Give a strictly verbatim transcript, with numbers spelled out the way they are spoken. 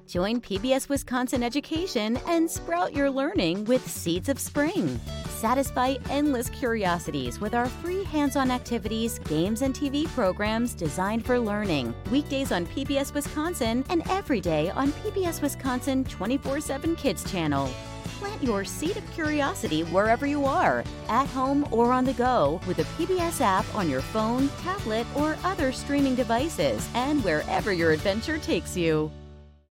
Join P B S Wisconsin Education and sprout your learning with Seeds of Spring. Satisfy endless curiosities with our free hands-on activities, games, and T V programs designed for learning. Weekdays on P B S Wisconsin and every day on P B S Wisconsin twenty-four seven Kids channel. Plant your seed of curiosity wherever you are, at home or on the go, with the P B S app on your phone, tablet, or other streaming devices, and wherever your adventure takes you.